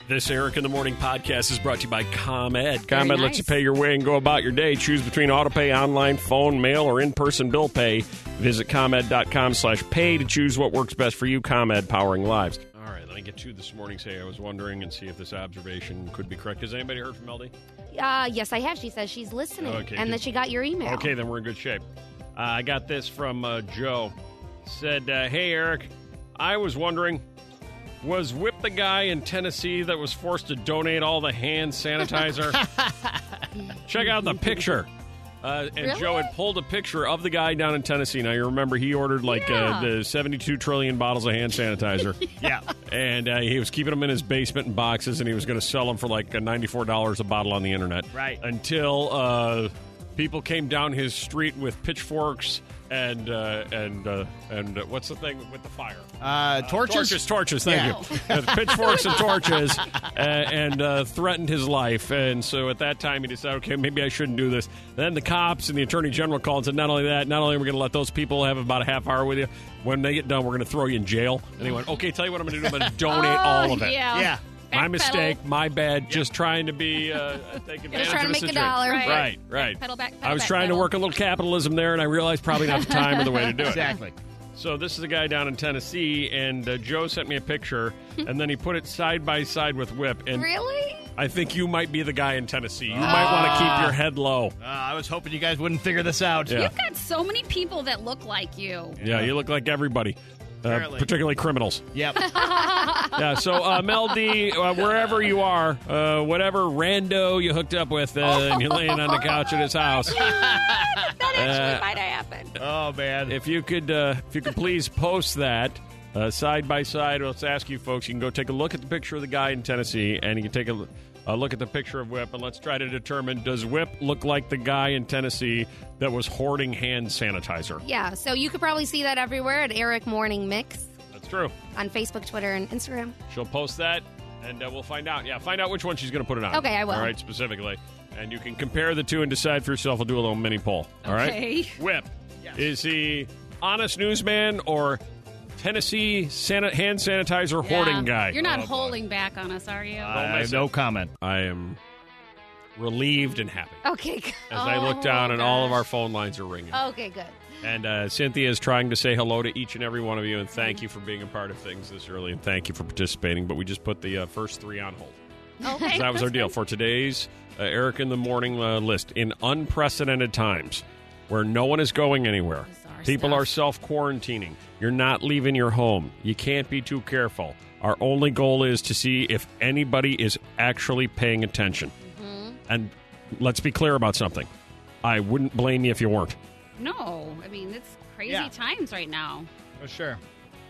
This Eric in the Morning podcast is brought to you by ComEd. Very ComEd nice. lets you pay your way and go about your day. Choose between autopay, online, phone, mail, or in-person bill pay. Visit ComEd.com/pay to choose what works best for you. ComEd, powering lives. All right, let me get to this morning's Hey, I was wondering and see if this observation could be correct. Has anybody heard from LD? Yes, I have. She says she's listening and that she got your email. Okay, then we're in good shape. I got this from Joe. Said, hey, Eric, I was wondering, was Whip the guy in Tennessee that was forced to donate all the hand sanitizer? Check out the picture. And Really? Joe had pulled a picture of the guy down in Tennessee. Now, you remember he ordered the 72 trillion bottles of hand sanitizer. Yeah. And he was keeping them in his basement in boxes, and he was going to sell them for like $94 a bottle on the internet. Right. Until people came down his street with pitchforks and what's the thing with the fire? Torches? Torches, thank you. Pitchforks and torches, and threatened his life. And so at that time, he decided, okay, maybe I shouldn't do this. Then the cops and the attorney general called and said, not only that, not only are we going to let those people have about a half hour with you, when they get done, we're going to throw you in jail. And he went, okay, tell you what I'm going to do. I'm going to donate all of it. Yeah. My mistake, my bad, just trying to be take advantage Just trying to of the make situation. a dollar. Right. Pedal back, I was trying to work a little capitalism there, and I realized probably not the time or the way to do it. Exactly. So this is a guy down in Tennessee, and Joe sent me a picture, and then he put it side by side with Whip. And Really? I think you might be the guy in Tennessee. You might want to keep your head low. I was hoping you guys wouldn't figure this out. Yeah. You've got so many people that look like you. Yeah, you look like everybody. Apparently. Particularly criminals. Yep. Yeah, so Mel D, wherever you are, whatever rando you hooked up with, and you're laying on the couch at his house, That actually might have happened. Oh, man. if you could please post that side by side. Let's ask you folks. You can go take a look at the picture of the guy in Tennessee, and you can take a look at the picture of Whip, and let's try to determine, does Whip look like the guy in Tennessee that was hoarding hand sanitizer? Yeah, so you could probably see that everywhere at Eric Morning Mix That's true. on Facebook, Twitter, and Instagram. She'll post that, and we'll find out. Yeah, find out which one she's going to put it on. Okay, I will. All right, specifically. And you can compare the two and decide for yourself. We'll do a little mini poll. All right? Okay. Whip, is he honest newsman or Tennessee hand sanitizer hoarding guy? You're not Oh, boy. holding back on us, are you? I have no comment. I am relieved and happy Okay, good. as I look down and all of our phone lines are ringing. Okay, good. And Cynthia is trying to say hello to each and every one of you, and thank you for being a part of things this early, and thank you for participating. But we just put the first three on hold. Okay. So that was our deal for today's Eric in the Morning list. In unprecedented times where no one is going anywhere, Bizarre people stuff. are self-quarantining, you're not leaving your home, you can't be too careful. Our only goal is to see if anybody is actually paying attention. And let's be clear about something. I wouldn't blame you if you weren't. No. I mean, it's crazy Yeah. times right now. For sure.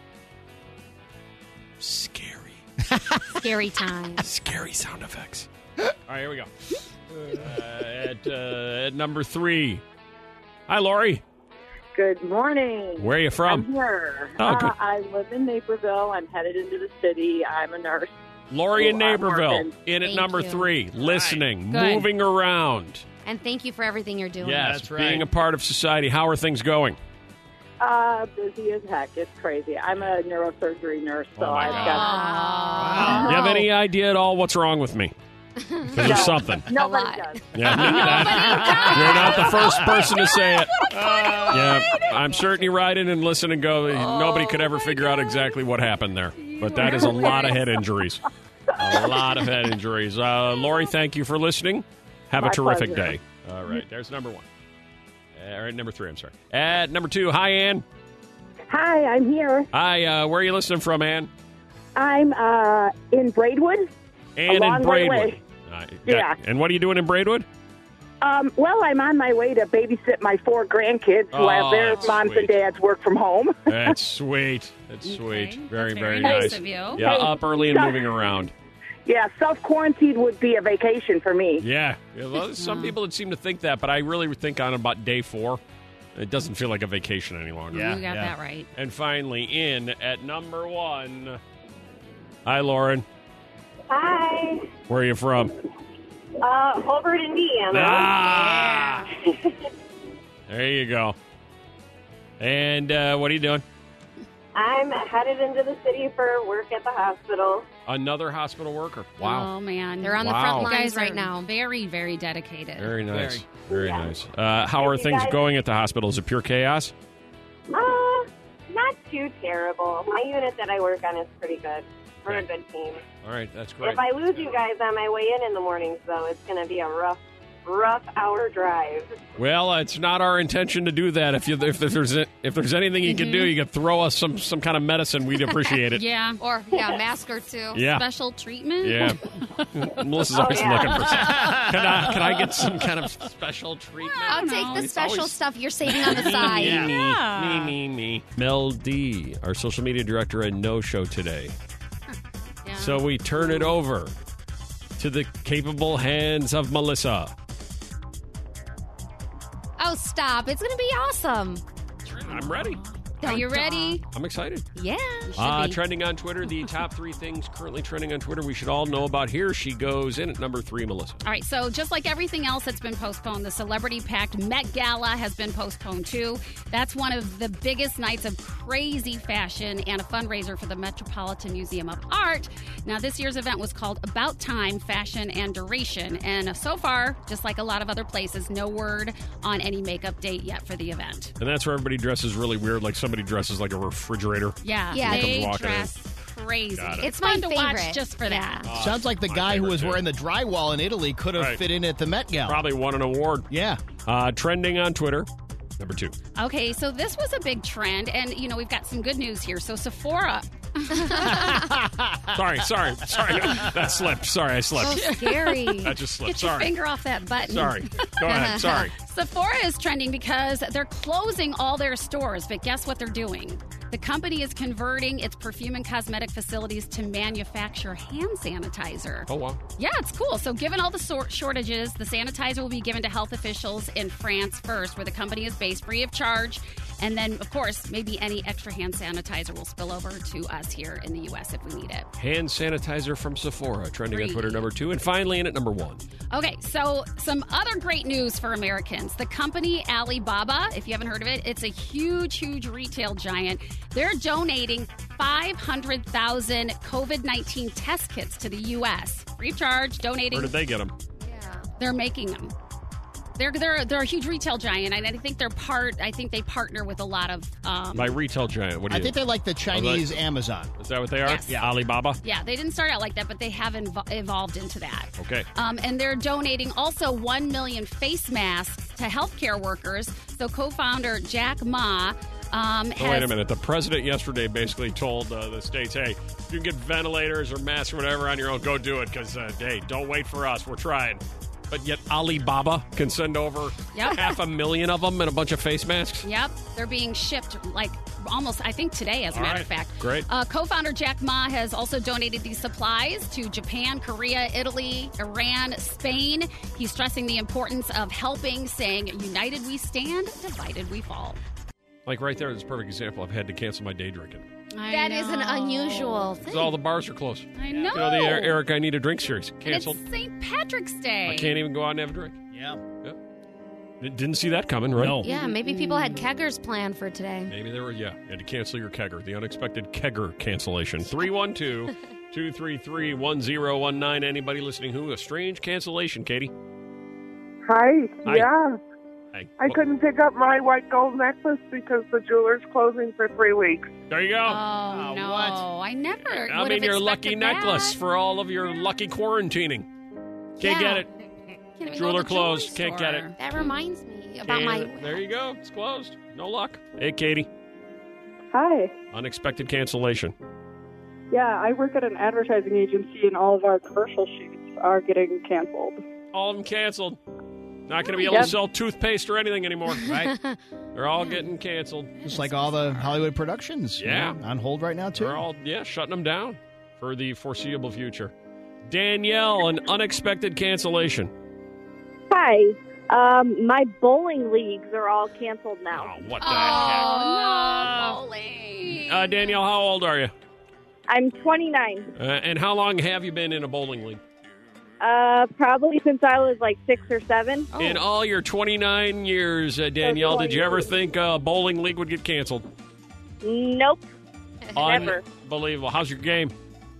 Scary. Scary time. Scary sound effects. All right, here we go. At number 3. Hi, Lori. Good morning. Where are you from? I'm here. Oh, good. I live in Naperville. I'm headed into the city. I'm a nurse. Lori in I'm Naperville. working. In at Thank number you. 3. Listening. Good. Moving around. And thank you for everything you're doing. Yes, That's right. being a part of society. How are things going? Busy as heck. It's crazy. I'm a neurosurgery nurse, so Oh, my I've God. got. Do you have any idea at all what's wrong with me? Because there's something. Nobody lot. does. Yeah, you're not the first person to say it. Yeah, I'm certain you ride in and listen and go, nobody could ever figure out exactly what happened there. But that is a lot of head injuries. A lot of head injuries. Lori, thank you for listening. Have a My terrific pleasure. day. All right, there's number 1. All right, number 3, I'm sorry. At number 2, hi, Ann. Hi, I'm here. Hi, where are you listening from, Ann? I'm in Braidwood. Ann long in way Braidwood. away. Yeah. And what are you doing in Braidwood? Well, I'm on my way to babysit my 4 grandkids who have their that's moms sweet. and dads work from home. That's sweet. That's Okay, sweet. that's Very, very very nice nice. of you. Yeah, Hey, up early and Chuck. moving around. Yeah, self-quarantine would be a vacation for me. Yeah. Well, some people would seem to think that, but I really think on about day 4, it doesn't feel like a vacation any longer. Yeah. You got that right. And finally, in at number 1. Hi, Lauren. Hi, Where are you from? Holbert, Indiana. Ah! There you go. And what are you doing? I'm headed into the city for work at the hospital. Another hospital worker. Wow. Oh, man. They're on the Wow. front You lines guys right are now. very, very dedicated. Very nice. Very. Very nice. How are things going at the hospital? Is it pure chaos? Not too terrible. My unit that I work on is pretty good. We're a good team. All right, that's great. If I lose you guys on my way in the mornings, though, it's going to be a rough hour drive. Well, it's not our intention to do that. If there's anything you can do, you can throw us some kind of medicine. We'd appreciate it. Yeah. Or, yeah, mask or two. Yeah. Special treatment? Yeah. Melissa's always yeah. looking for some. Can I get some kind of special treatment? I'll don't take know. the It's special always- stuff you're saving on the side. Yeah. Me. Mel D, our social media director at No Show today. Yeah. So we turn it over to the capable hands of Melissa. Oh, stop. It's going to be awesome. I'm ready. Are you ready? I'm excited. Yeah. Should be. Trending on Twitter, the top 3 things currently trending on Twitter we should all know about. Here she goes in at number 3, Melissa. All right, so just like everything else that's been postponed, the celebrity-packed Met Gala has been postponed too. That's one of the biggest nights of crazy fashion and a fundraiser for the Metropolitan Museum of Art. Now, this year's event was called About Time, Fashion, and Duration. And so far, just like a lot of other places, no word on any makeup date yet for the event. And that's where everybody dresses really weird, like somebody dresses like a refrigerator. Yeah, Yeah. Comes they walking in. dress crazy. Got it. It's fun my to watch favorite. just for that. Yeah. Sounds like the my guy who favorite was too. wearing the drywall in Italy could have Right. fit in at the Met Gala. Probably won an award. Yeah. Trending on Twitter, number 2. Okay, so this was a big trend, and we've got some good news here. So Sephora. Sorry. That slipped. Sorry, I slipped. So scary. That just slipped. Get your Sorry. finger off that button. Sorry. Go ahead. Sorry. Sephora is trending because they're closing all their stores, but guess what they're doing? The company is converting its perfume and cosmetic facilities to manufacture hand sanitizer. Oh, wow. Yeah, it's cool. So, given all the shortages, the sanitizer will be given to health officials in France first, where the company is based, free of charge. And then, of course, maybe any extra hand sanitizer will spill over to us here in the U.S. if we need it. Hand sanitizer from Sephora, trending on Free. Twitter, number 2. And finally, in at number 1. Okay, so some other great news for Americans. The company Alibaba, if you haven't heard of it, it's a huge retail giant. They're donating 500,000 COVID-19 test kits to the U.S. Free of charge, donating. Where did they get them? Yeah. They're making them. They're a huge retail giant, and I think they partner with a lot of. By retail giant. What do I you think they're like the Chinese Amazon. Is that what they are? Yes. Yeah. Alibaba? Yeah, they didn't start out like that, but they have evolved into that. Okay. And they're donating also 1 million face masks to healthcare workers. So co-founder Jack Ma has... Wait a minute. The president yesterday basically told the states, hey, if you can get ventilators or masks or whatever on your own, go do it because, hey, don't wait for us. We're trying. But yet Alibaba can send over 500,000 of them and a bunch of face masks? Yep, they're being shipped like almost, I think, today, as a matter of fact. Great. Co-founder Jack Ma has also donated these supplies to Japan, Korea, Italy, Iran, Spain. He's stressing the importance of helping, saying, united we stand, divided we fall. Like right there is a perfect example. I've had to cancel my day drinking. That is an unusual thing. Because all the bars are closed. I know. You know, the Eric I Need a Drink series. And Canceled. it's St. Patrick's Day. I can't even go out and have a drink. Yeah. Didn't see that coming, right? No. Yeah, maybe people had keggers planned for today. Maybe there were, you had to cancel your kegger. The unexpected kegger cancellation. 312-233-1019. Anybody listening who? A strange cancellation, Katie. Hi. Hi. Yeah. Hey. I couldn't pick up my white gold necklace because the jeweler's closing for 3 weeks. There you go. Oh, no. what? I never I would mean, have your lucky expected necklace that. for all of your lucky quarantining. Can't get it. Can't even Jeweler go to the closed. jewelry Can't get store. it. That reminds me about my... There you go. It's closed. No luck. Hey, Katie. Hi. Unexpected cancellation. Yeah, I work at an advertising agency, and all of our commercial shoots are getting canceled. All of them canceled. Not going to be able to sell toothpaste or anything anymore. Right? They're all getting canceled. Just like all the Hollywood productions. Yeah. On hold right now, too. They're all, shutting them down for the foreseeable future. Danielle, an unexpected cancellation. Hi. My bowling leagues are all canceled now. Oh, what the Oh, no, bowling. heck? Danielle, how old are you? I'm 29. And how long have you been in a bowling league? Probably since I was like 6 or 7. Oh. In all your 29 years, Danielle, did you ever think a bowling league would get canceled? Nope. Never. Unbelievable. How's your game?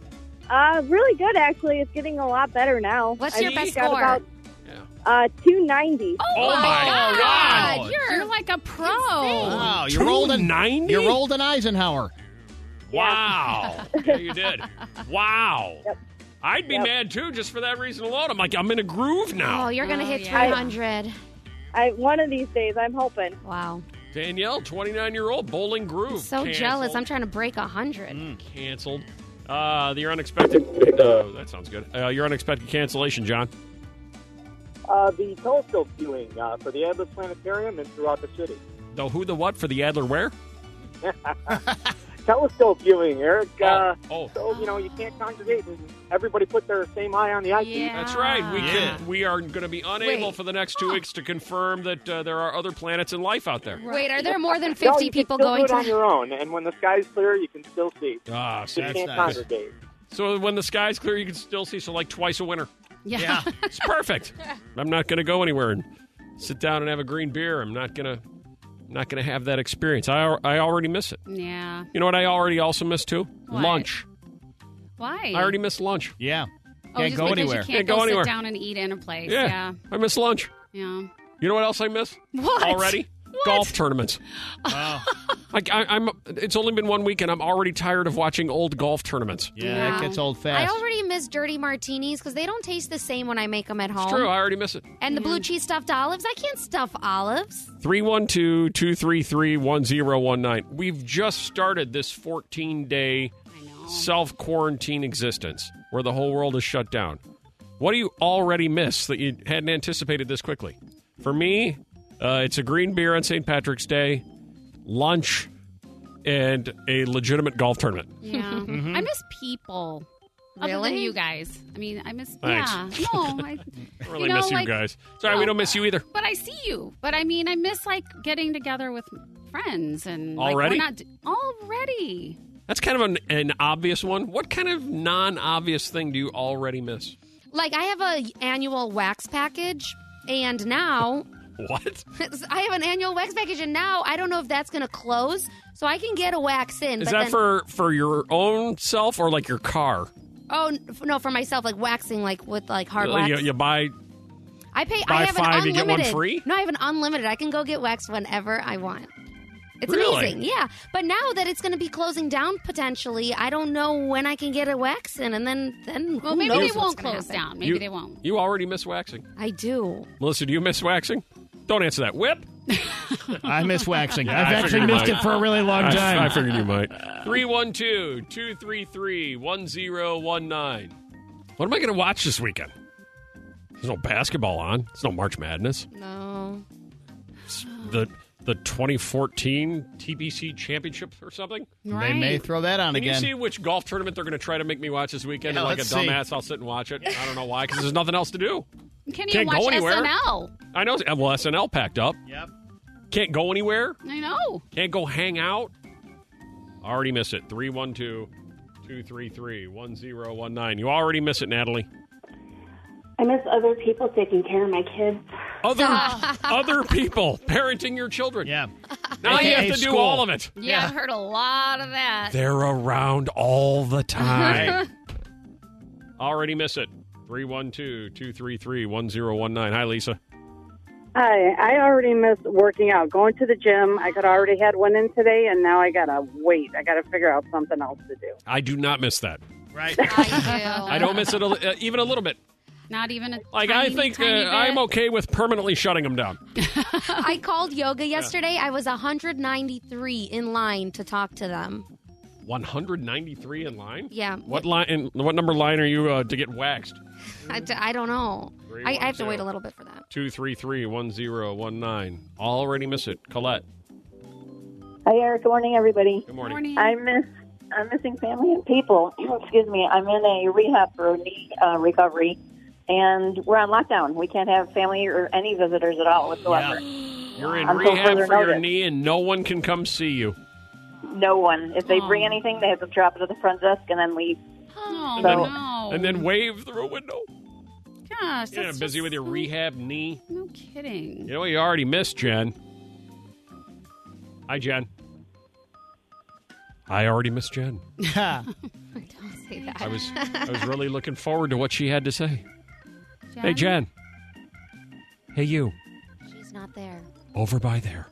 Really good, actually. It's getting a lot better now. What's your best got score? about 290. Oh my God. You're like a pro. Wow, you rolled an 290? You rolled an Eisenhower. Wow. Yeah, you did. Wow. Yep. I'd be mad, too, just for that reason alone. I'm like, I'm in a groove now. Oh, you're going to hit yeah. 300. One of these days, I'm hoping. Wow. Danielle, 29-year-old, Bowling Groove. So Canceled. jealous. I'm trying to break 100. Canceled. Your unexpected... that sounds good. Your unexpected cancellation, John. The telescope viewing for the Adler Planetarium and throughout the city. The who, the what for the Adler where? Telescope viewing, Eric. Oh. So, you can't congregate and everybody put their same eye on the eyepiece. Yeah. That's right. We are going to be unable Wait. for the next 2 weeks to confirm that there are other planets and life out there. Wait, are there more than No, 50 you people can still going do it on to... your own, and when the sky's clear, you can still see. Ah, You so, can't nice. congregate. so when the sky's clear, you can still see. So like twice a winter. Yeah. It's perfect. I'm not going to go anywhere and sit down and have a green beer. I'm not going to have that experience. I already miss it. Yeah. You know what I already also miss too? What? Lunch. Why? I already missed lunch. Yeah. Oh, Can't just go because anywhere. You can't Can't go go anywhere. sit down and eat in a place. Yeah. Yeah. I miss lunch. Yeah. You know what else I miss? What? Already? Golf tournaments. Oh, I'm. It's only been 1 week, and I'm already tired of watching old golf tournaments. yeah, Wow. it gets old I fast. already miss dirty martinis because they don't taste the same when I make them at home. It's true. I already miss it. And the blue cheese stuffed olives, I can't stuff olives. 312-233-1019. We've just started this 14-day I know. self-quarantine existence where the whole world is shut down. What do you already miss that you hadn't anticipated this quickly? For me, it's a green beer on St. Patrick's Day, lunch, and a legitimate golf tournament. Yeah. I miss people. Other Really? than you guys. I mean, I miss. Thanks. Yeah. No, I I really miss you like- guys. Sorry, we don't miss you either. But I see you. But I mean, I miss like getting together with friends and like, Already? we're not already. That's kind of an obvious one. What kind of non-obvious thing do you already miss? Like, I have a annual wax package, and now... What? I have an annual wax package, and now I don't know if that's going to close, so I can get a wax in. Is but that then, for your own self or like your car? Oh, no, for myself, like waxing, like with like hard wax. You buy... I pay. buy I have 5, an you unlimited. get one free? No, I have an unlimited. I can go get waxed whenever I want. It's Really? amazing, yeah. But now that it's going to be closing down potentially, I don't know when I can get a wax in, and then Well, who maybe knows they what's won't gonna close happen. down. Maybe they won't. You already miss waxing. I do. Melissa, do you miss waxing? Don't answer that. Whip. I miss waxing. Yeah, I've I actually figured you missed might. it for a really long time. I figured you might. 312-233-1019. What am I going to watch this weekend? There's no basketball on. There's no March Madness. No. It's the 2014 TBC Championship or something. Right. They may throw that on Can you again. see which golf tournament they're going to try to make me watch this weekend? Yeah, And like a let's see. dumbass, I'll sit and watch it. I don't know why, because there's nothing else to do. You can't Can't even go watch anywhere. SNL. I know. Well, SNL packed up. Yep. Can't go anywhere. I know. Can't go hang out. Already miss it. 312-233-1019. You already miss it, Natalie. I miss other people taking care of my kids. Other people parenting your children. Yeah. Now you AKA have to do school. all of it. Yeah, I've heard a lot of that. They're around all the time. Already miss it. 312-233-1019. Hi, Lisa. Hi, I already missed working out, going to the gym. I could already had one in today, and now I gotta wait. I gotta figure out something else to do. I do not miss that. Right. I don't miss it even a little bit. Not even a Like, tiny, I think tiny bit. I'm okay with permanently shutting them down. I called yoga yesterday. I was 193 in line to talk to them. 193 in line? Yeah. What number line are you to get waxed? I don't know. I have to wait a little bit for that. 233-1019. Already miss it. Colette. Hi, Eric. Good morning, everybody. Good morning. Morning. I'm missing family and people. Excuse me. I'm in a rehab for knee recovery, and we're on lockdown. We can't have family or any visitors at all whatsoever. You're in Until rehab further for your notice. knee, and no one can come see you. No one. If they bring anything, they have to drop it at the front desk and then leave. Oh, So- no. And then wave through a window. Gosh, Yeah, that's busy just with your so- rehab knee. No kidding. You know what you already missed, Jen? Hi, Jen. I already missed Jen. say that. I was really looking forward to what she had to say. Hey, Jen. Hey, you. She's not there. Over by there.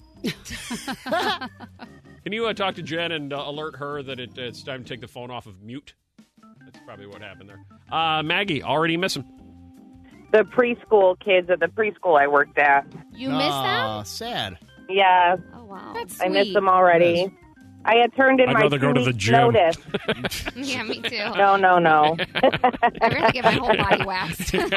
Can you talk to Jen and alert her that it's time to take the phone off of mute? That's probably what happened there. Maggie, already miss him. The preschool kids at the preschool I worked at. You miss them? Sad. Yeah, Oh, wow. That's I sweet. miss them already. Yes. I had turned in I'd my rather go to the 2 weeks gym. notice. Yeah, me too. No. I'm going to get my whole body waxed. You're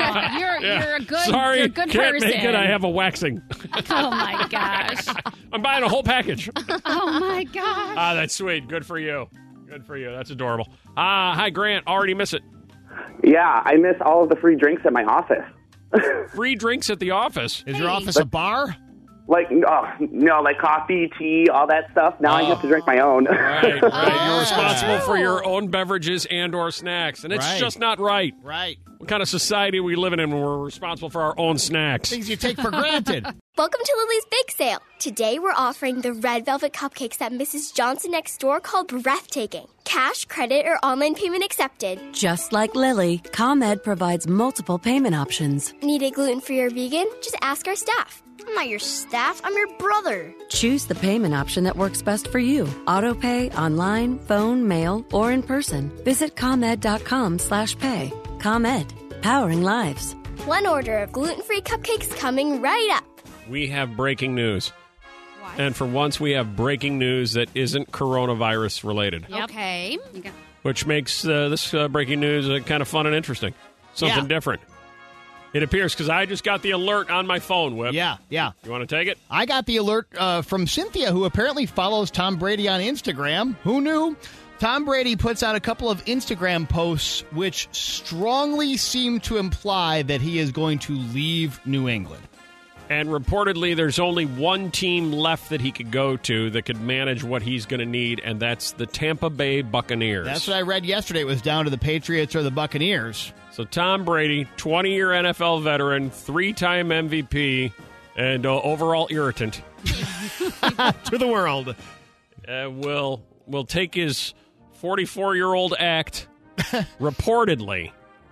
a good, Sorry, you're a good can't person. make it. I have a waxing. Oh my gosh. I'm buying a whole package. Oh my gosh. That's sweet. Good for you. Good for you. That's adorable. Hi, Grant. Already miss it. Yeah, I miss all of the free drinks at my office. Free drinks at the office. Is your office a bar? Like, like coffee, tea, all that stuff. Now I get to drink my own. Right. You're responsible for your own beverages and or snacks, and it's Right. just not right. Right. What kind of society are we living in when we're responsible for our own snacks? Things you take for granted. Welcome to Lily's Bake Sale. Today we're offering the red velvet cupcakes at Mrs. Johnson next door called Breathtaking. Cash, credit, or online payment accepted. Just like Lily, ComEd provides multiple payment options. Need a gluten-free or vegan? Just ask our staff. I'm not your staff, I'm your brother. Choose the payment option that works best for you. Auto pay, online, phone, mail, or in person. Visit ComEd.com/pay. ComEd, powering lives. One order of gluten-free cupcakes coming right up. We have breaking news. And for once, we have breaking news that isn't coronavirus related, Yep. Okay. which makes this breaking news kind of fun and interesting. Something different. It appears, because I just got the alert on my phone, Whip. Yeah. You want to take it? I got the alert from Cynthia, who apparently follows Tom Brady on Instagram. Who knew? Tom Brady puts out a couple of Instagram posts which strongly seem to imply that he is going to leave New England. And reportedly, there's only one team left that he could go to that could manage what he's going to need, and that's the Tampa Bay Buccaneers. That's what I read yesterday. It was down to the Patriots or the Buccaneers. So Tom Brady, 20-year NFL veteran, 3-time MVP, and overall irritant, To the world. will take his 44-year-old act, reportedly,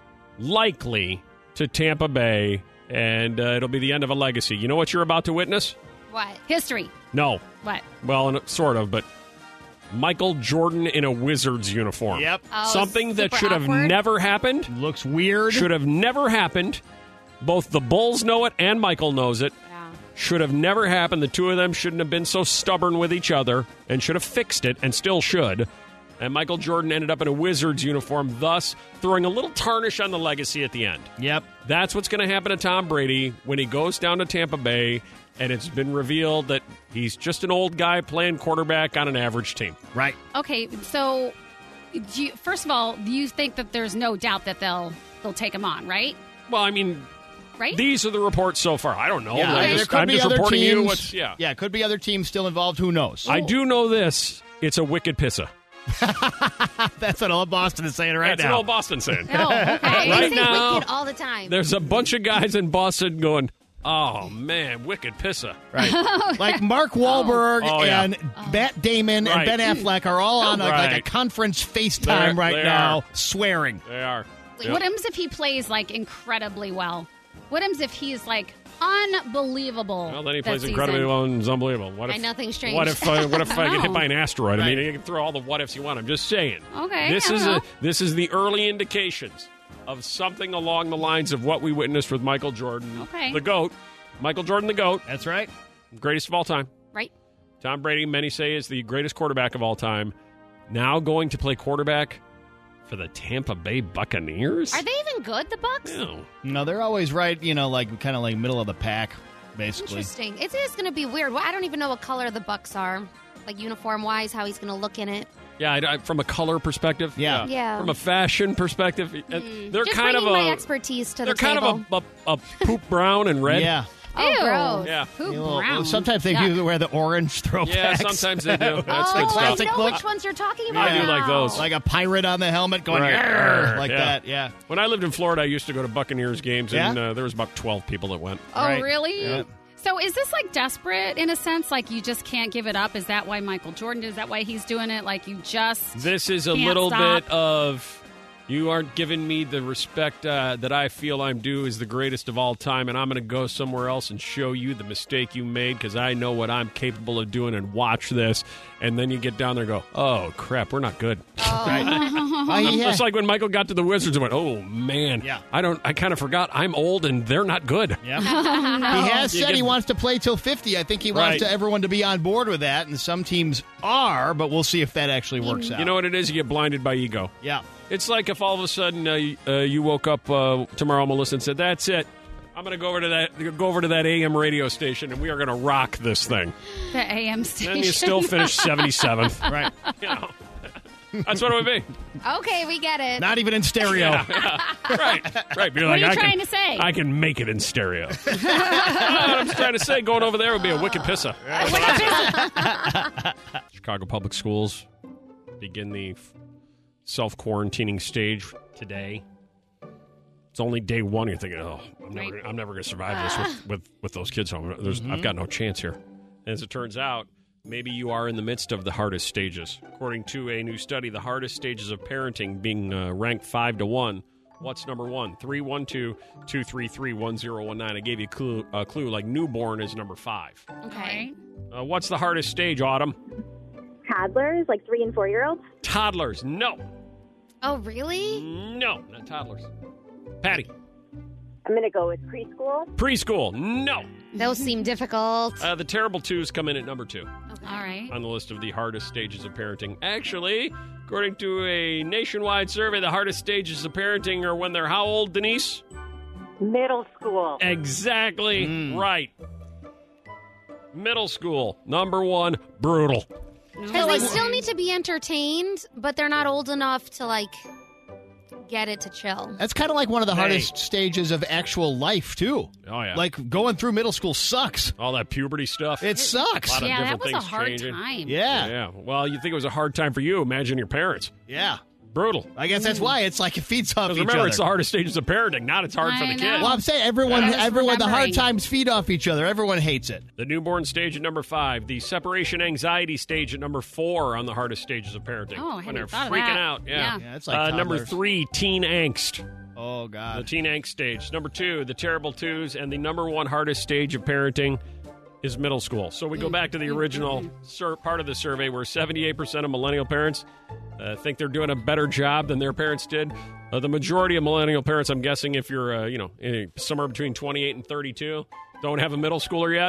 likely, to Tampa Bay, and it'll be the end of a legacy. You know what you're about to witness? What? History. No. What? Well, sort of, but Michael Jordan in a Wizards uniform. Yep. Oh, Something that super should have awkward. never happened. Looks weird. Should have never happened. Both the Bulls know it and Michael knows it. Yeah. Should have never happened. The two of them shouldn't have been so stubborn with each other and should have fixed it and still should. And Michael Jordan ended up in a Wizards uniform, thus throwing a little tarnish on the legacy at the end. Yep. That's what's going to happen to Tom Brady when he goes down to Tampa Bay, and it's been revealed that he's just an old guy playing quarterback on an average team. Right. Okay, so first of all, do you think that there's no doubt that they'll take him on, right? Well, I mean, Right? these are the reports so far. I don't know. Yeah, I'm there just, could I'm be just other reporting teams. you what's, yeah. Yeah, could be other teams still involved. Who knows? I do know this. It's a wicked pissa. That's what all Boston is saying right That's now. what all Boston saying. Oh, okay. Right They say now, wicked all the time. there's a bunch of guys in Boston going, oh, man, wicked pissa. Right. Like Mark Wahlberg Oh, yeah. and Matt Damon Right. and Ben Affleck are all on like Right. a conference FaceTime They right now, are. swearing. They are. What happens if he plays like incredibly well? What happens if he's like unbelievable? Well, then he that plays season? incredibly well and is unbelievable. What if, nothing's changed. What if I get hit by an asteroid? I Right. mean, you can throw all the what ifs you want. I'm just saying. Okay, This I is don't know. this is the early indications of something along the lines of what we witnessed with Michael Jordan, Okay. the GOAT. Michael Jordan, the GOAT, That's right. greatest of all time. Right. Tom Brady, many say, is the greatest quarterback of all time. Now going to play quarterback for the Tampa Bay Buccaneers? Are they even good, the Bucks? No. No, they're always right, like kind of like middle of the pack, basically. Interesting. It is going to be weird. Well, I don't even know what color the Bucks are, like uniform-wise, how he's going to look in it. Yeah, from a color perspective. Yeah. Yeah. From a fashion perspective, they're Just kind of bringing my expertise to they're the kind table. of a poop brown and red. Yeah. Oh, Ew. gross. Yeah. Poop You know, brown. sometimes they Yuck. do wear the orange throwbacks. Yeah, sometimes they do. That's Oh, good the stuff. I classic know look. which ones you're talking about I do like now. those. Like a pirate on the helmet going, Right. "Arr," like Yeah. that, yeah. When I lived in Florida, I used to go to Buccaneers games, and there was about 12 people that went. Oh, Right. really? Yeah. So is this like desperate in a sense? Like you just can't give it up? Is that why Michael Jordan, is that why he's doing it? Like you just This is a can't little stop? bit of You aren't giving me the respect that I feel I'm due as the greatest of all time, and I'm going to go somewhere else and show you the mistake you made because I know what I'm capable of doing, and watch this. And then you get down there and go, oh, crap, we're not good. It's like when Michael got to the Wizards and went, oh, man, I kind of forgot I'm old and they're not good. Yep. He has said he wants to play till 50. I think he wants everyone to be on board with that, and some teams are, but we'll see if that actually works out. You know what it is? You get blinded by ego. Yeah. It's like if all of a sudden you woke up tomorrow, Melissa, and said, that's it. I'm going to go over to that AM radio station, and we are going to rock this thing. The AM station. And you still finish 77th. Right. You know, that's what it would be. Okay, we get it. Not even in stereo. Right. You're What are you trying to say? I can make it in stereo. What I'm trying to say, going over there would be a wicked pissa. Chicago Public Schools begin the self-quarantining stage today. It's only day one. You're thinking, oh, I'm never going to survive this with those kids home. I've got no chance here. And as it turns out, maybe you are in the midst of the hardest stages. According to a new study, the hardest stages of parenting being ranked 5 to 1. What's number 1? 312-233-1019. I gave you a clue like newborn is number 5. Okay. What's the hardest stage, Autumn? Toddlers, like 3 and 4 year olds. Toddlers, no. Oh, really? No, not toddlers. Patty. I'm going to go with preschool. Preschool, no. Those seem difficult. The terrible twos come in at number 2. Okay. All right. On the list of the hardest stages of parenting. Actually, according to a nationwide survey, the hardest stages of parenting are when they're how old, Denise? Middle school. Exactly right. Middle school, number 1, brutal. Because they still need to be entertained, but they're not old enough to, like, get it to chill. That's kind of like one of the hardest stages of actual life, too. Oh, yeah. Like, going through middle school sucks. All that puberty stuff. It sucks. A lot of Yeah, that different was a things hard changing. time. Yeah. Well, you think it was a hard time for you. Imagine your parents. Yeah. Brutal. I guess that's why it's like it feeds off each Remember, other. it's the hardest stages of parenting. Not it's hard for I the know. kid. Well, I'm saying everyone, the hard times feed off each other. Everyone hates it. The newborn stage at number 5. The separation anxiety stage at number 4 on the hardest stages of parenting. Oh, I when hadn't they're thought of freaking that. out. Yeah. it's like number toddlers. 3, teen angst. Oh, The God. teen angst stage. Number 2, the terrible twos. And the number 1 hardest stage of parenting is middle school. So we go back to the original part of the survey where 78% of millennial parents think they're doing a better job than their parents did. The majority of millennial parents, I'm guessing if you're, somewhere between 28 and 32, don't have a middle schooler yet.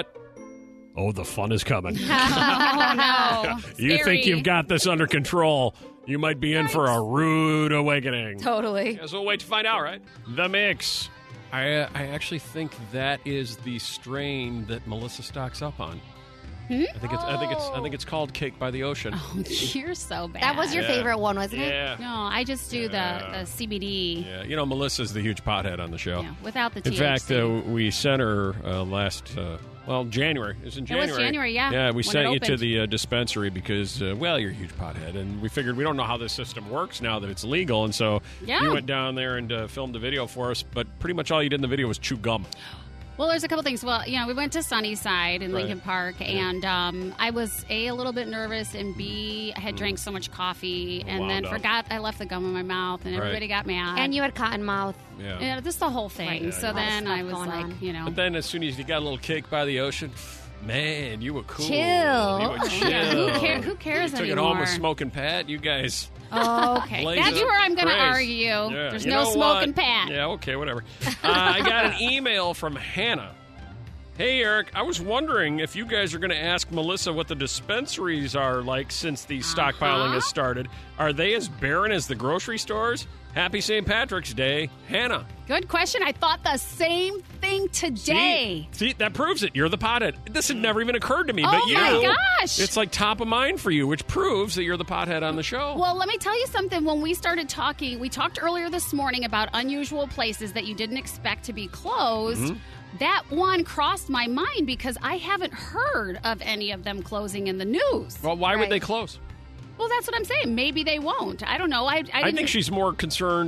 Oh, the fun is coming. Oh, no. You Scary. think you've got this under control. You might be in for a rude awakening. Totally. Guess we'll wait to find out, right? The Mix. I actually think that is the strain that Melissa stocks up on. I think it's called Cake by the Ocean. Oh, you're so bad. That was your favorite one, wasn't it? Yeah. No, I just do the CBD. Yeah. Melissa's the huge pothead on the show. Yeah, without the In THC. fact, we sent her last, January. It was in January. It was January, yeah. Yeah, we when sent it you to opened. the dispensary because, you're a huge pothead. And we figured we don't know how this system works now that it's legal. And so you went down there and filmed a video for us. But pretty much all you did in the video was chew gum. Well, there's a couple things. Well, we went to Sunnyside in Lincoln Park, and I was, A, little bit nervous, and B, I had drank so much coffee, and then forgot I left the gum in my mouth, and everybody got mad. And you had cotton mouth. Yeah, just the whole thing. Right. So Yeah. then I was Going like, on. But then as soon as you got a little Cake by the Ocean, man, you were cool. Chill. You were chill. Yeah, who cares Took anymore? it home with Smoking Pat. You guys... Oh, okay. Blaze That's up. where I'm going to Grace. argue. Yeah. There's You no know smoking what? Pat. Yeah, okay, whatever. I got an email from Hannah. Hey, Eric, I was wondering if you guys are going to ask Melissa what the dispensaries are like since the stockpiling has started. Are they as barren as the grocery stores? Happy St. Patrick's Day, Hannah. Good question. I thought the same thing today. See, that proves it. You're the pothead. This had never even occurred to me. Oh, but you, my gosh. It's like top of mind for you, which proves that you're the pothead on the show. Well, let me tell you something. When we started talking, we talked earlier this morning about unusual places that you didn't expect to be closed. Mm-hmm. That one crossed my mind because I haven't heard of any of them closing in the news. Well, why would they close? Well, that's what I'm saying. Maybe they won't. I don't know. I think she's more concerned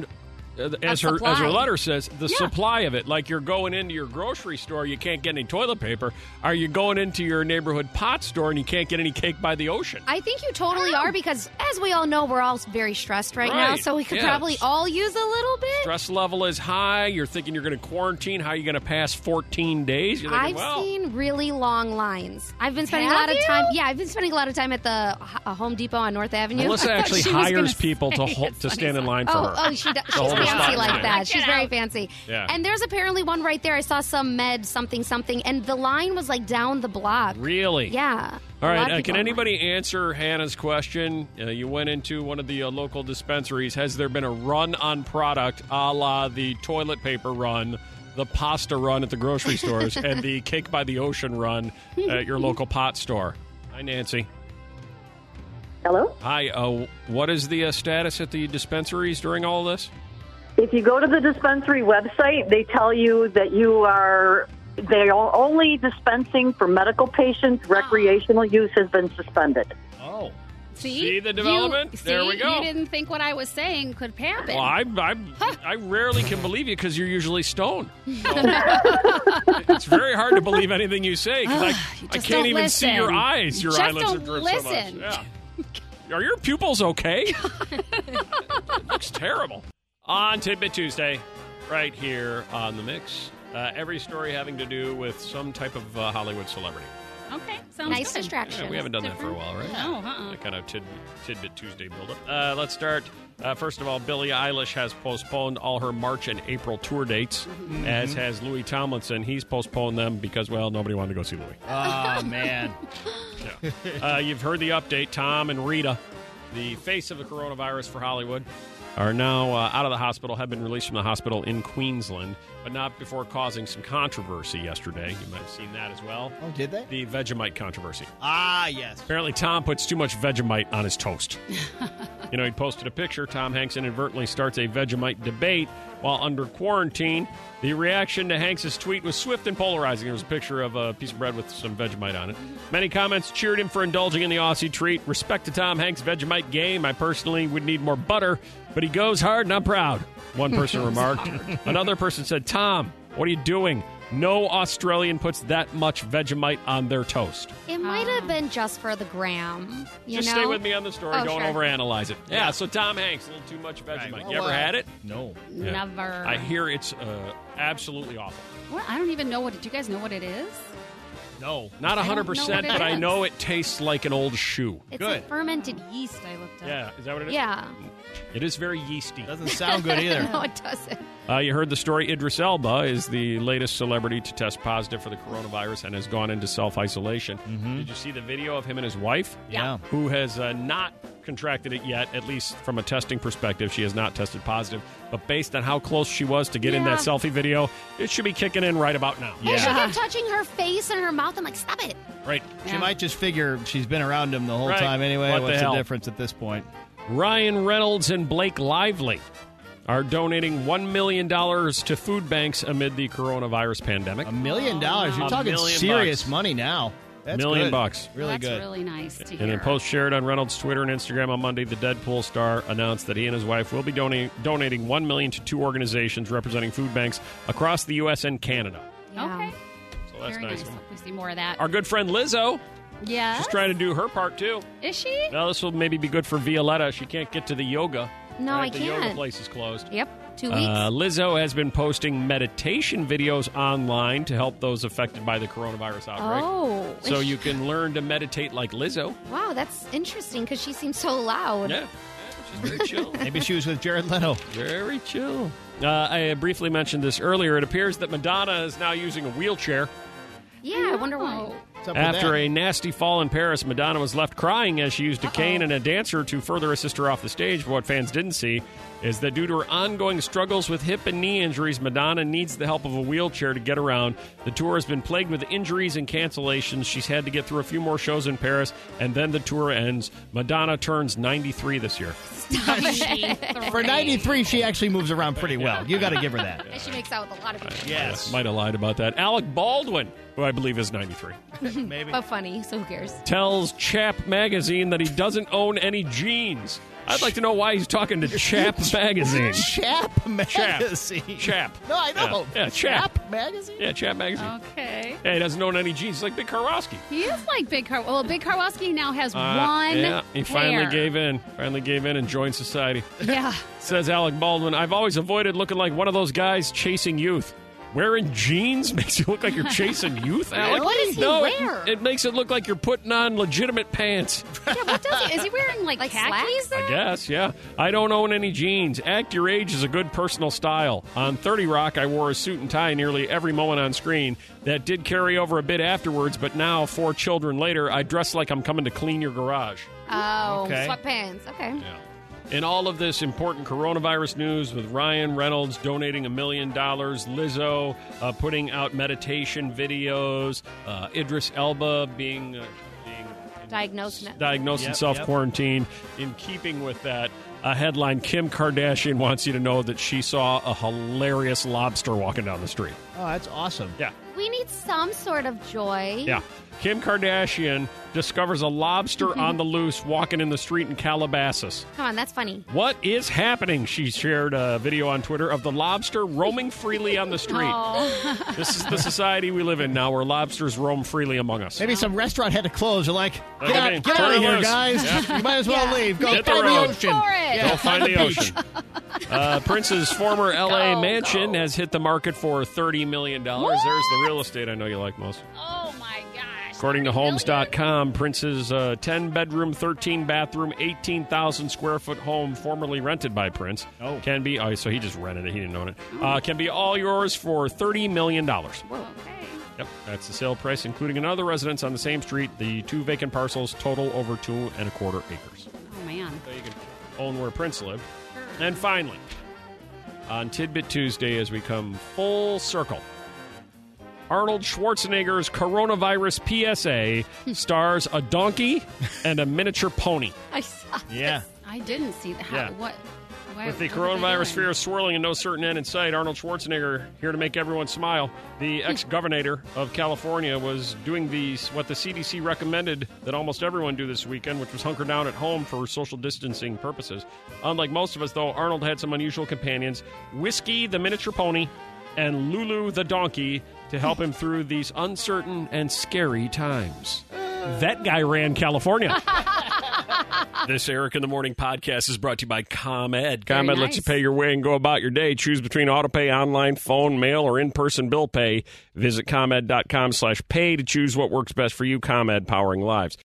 as her letter says, the supply of it. Like you're going into your grocery store, you can't get any toilet paper. Are you going into your neighborhood pot store and you can't get any cake by the ocean? I think you totally are because, as we all know, we're all very stressed right now, so we could probably all use a little bit. Stress level is high. You're thinking you're going to quarantine. How are you going to pass 14 days? You're thinking, I've seen really long lines. I've been spending a lot of time. Yeah, I've been spending a lot of time at the Home Depot on North Avenue. Melissa actually hires people to stand in line for her. Oh, she's fancy like that. She's very fancy. Yeah. And there's apparently one right there. I saw some med something, and the line was like down the block. Really? Yeah. All right. Can anybody answer Hannah's question? You went into one of the local dispensaries. Has there been a run on product a la the toilet paper run, the pasta run at the grocery stores, and the cake by the ocean run at your local pot store? Hi, Nancy. Hello? Hi. What is the status at the dispensaries during all of this? If you go to the dispensary website, they tell you that they are only dispensing for medical patients. Recreational use has been suspended. Oh. See the development? There we go. You didn't think what I was saying could happen. Well, I rarely can believe you because you're usually stoned. So it's very hard to believe anything you say because I can't even see your eyes. Your eyelids are drooped so much. Yeah. Are your pupils okay? It looks terrible. On Tidbit Tuesday, right here on The Mix. Every story having to do with some type of Hollywood celebrity. Okay, sounds nice good. distraction. Yeah, we haven't done that for a while, right? No, That kind of Tidbit Tuesday buildup. Let's start. First of all, Billie Eilish has postponed all her March and April tour dates, as has Louis Tomlinson. He's postponed them because, well, nobody wanted to go see Louis. Oh, man. You've heard the update. Tom and Rita, the face of the coronavirus for Hollywood, are now out of the hospital, have been released from the hospital in Queensland, but not before causing some controversy yesterday. You might have seen that as well. Oh, did they? The Vegemite controversy. Ah, yes. Apparently, Tom puts too much Vegemite on his toast. He posted a picture. Tom Hanks inadvertently starts a Vegemite debate while under quarantine. The reaction to Hanks' tweet was swift and polarizing. There was a picture of a piece of bread with some Vegemite on it. Many comments cheered him for indulging in the Aussie treat. Respect to Tom Hanks' Vegemite game. I personally would need more butter, but he goes hard and I'm proud, one person remarked. Another person said, Tom, what are you doing? No Australian puts that much Vegemite on their toast. It might have been just for the gram. Just stay with me on the story. Oh, Don't sure. overanalyze it. Yeah, so Tom Hanks, a little too much Vegemite. Right. You ever had it? No. Yeah. Never. I hear it's absolutely awful. What? I don't even know what. Do you guys know what it is? No. Not I don't know 100%, what it but I is. know it tastes like an old shoe. It's Good. a fermented yeast I looked up. Yeah, is that what it is? Yeah. It is very yeasty. Doesn't sound good either. No, it doesn't. You heard the story. Idris Elba is the latest celebrity to test positive for the coronavirus and has gone into self-isolation. Did you see the video of him and his wife? Yeah. Who has not contracted it yet, at least from a testing perspective. She has not tested positive. But based on how close she was to get in that selfie video, it should be kicking in right about now. Hey, she kept touching her face and her mouth. I'm like, stop it. Right. She might just figure she's been around him the whole Right. time anyway. What the What's the hell? difference at this point? Ryan Reynolds and Blake Lively are donating $1 million to food banks amid the coronavirus pandemic. $1 million? You're $1 talking million serious bucks. money now. That's $1 million. good. Really That's good. really nice to hear. In a post shared on Reynolds' Twitter and Instagram on Monday, the Deadpool star announced that he and his wife will be donating $1 million to 2 organizations representing food banks across the U.S. and Canada. Okay. So that's Very nice. nice. Hope we see more of that. Our good friend Lizzo, Yeah. she's trying to do her part too. Is she? Well, this will maybe be good for Violetta. She can't get to the yoga. No, right? I The yoga can't. place is closed. Yep. 2 weeks. Lizzo has been posting meditation videos online to help those affected by the coronavirus outbreak. Oh. So you can learn to meditate like Lizzo. Wow, that's interesting because she seems so loud. Yeah, she's very chill. Maybe she was with Jared Leto. Very chill. I briefly mentioned this earlier. It appears that Madonna is now using a wheelchair. Yeah, I wonder why. After a nasty fall in Paris, Madonna was left crying as she used a cane and a dancer to further assist her off the stage. But what fans didn't see is that due to her ongoing struggles with hip and knee injuries, Madonna needs the help of a wheelchair to get around. The tour has been plagued with injuries and cancellations. She's had to get through a few more shows in Paris, and then the tour ends. Madonna turns 93 this year. For 93, she actually moves around pretty well. You got to give her that. And she makes out with a lot of people. Yes. Might have lied about that. Alec Baldwin, who I believe is 93. Maybe. But funny, so who cares? Tells Chap magazine that he doesn't own any jeans. I'd like to know why he's talking to Chap Magazine. Chap Magazine. Chap. No, I know. Yeah, Chap. Magazine? Yeah, Chap Magazine. Okay. Yeah, he doesn't own any jeans. He's like Big Karwoski. He is like Big Car. Well, Big Karwoski now has one. Yeah, he finally pair. gave in. Finally gave in and joined society. Yeah. Says Alec Baldwin, I've always avoided looking like one of those guys chasing youth. Wearing jeans makes you look like you're chasing youth, Alec? What does he no, wear? It makes it look like you're putting on legitimate pants. Yeah, what does he? Is he wearing like khakis there? I guess, yeah. I don't own any jeans. Act your age is a good personal style. On 30 Rock, I wore a suit and tie nearly every moment on screen. That did carry over a bit afterwards, but now, 4 children later, I dress like I'm coming to clean your garage. Oh, Okay. sweatpants. Okay. Yeah. In all of this important coronavirus news, with Ryan Reynolds donating $1 million, Lizzo putting out meditation videos, Idris Elba being Diagnosed. and self-quarantined. In keeping with that, a headline, Kim Kardashian wants you to know that she saw a hilarious lobster walking down the street. Oh, that's awesome. Yeah. We need some sort of joy. Yeah. Kim Kardashian discovers a lobster on the loose walking in the street in Calabasas. Come on, that's funny. What is happening? She shared a video on Twitter of the lobster roaming freely on the street. Oh. This is the society we live in now, where lobsters roam freely among us. Maybe some restaurant had to close. They're like, Like, I mean, get turn out of it here, loose. guys. Yeah. You might as well leave. Go Hit the find the road. ocean. For it. Go find the beach. ocean. Prince's former L.A. mansion has hit the market for $30 million. There's the real estate I know you like most. Oh my gosh. According to Homes.com, Prince's 10-bedroom, 13-bathroom, 18,000 square foot home, formerly rented by Prince, can be. Oh, so he just rented it. He didn't own it. Can be all yours for $30 million. Okay. Yep, that's the sale price, including another residence on the same street. The 2 vacant parcels total over 2.25 acres. Oh man. So you can own where Prince lived. And finally, on Tidbit Tuesday, as we come full circle, Arnold Schwarzenegger's coronavirus PSA stars a donkey and a miniature pony. I saw. Yeah. I didn't see that. Yeah. What? Why, With the what are they coronavirus doing? fear swirling and no certain end in sight, Arnold Schwarzenegger, here to make everyone smile. The ex-governor of California was doing what the CDC recommended that almost everyone do this weekend, which was hunker down at home for social distancing purposes. Unlike most of us, though, Arnold had some unusual companions. Whiskey, the miniature pony, and Lulu, the donkey, to help him through these uncertain and scary times. That guy ran California. This Eric in the Morning podcast is brought to you by ComEd. ComEd lets you pay your way and go about your day. Choose between autopay, online, phone, mail, or in-person bill pay. Visit ComEd.com/pay to choose what works best for you. ComEd, powering lives.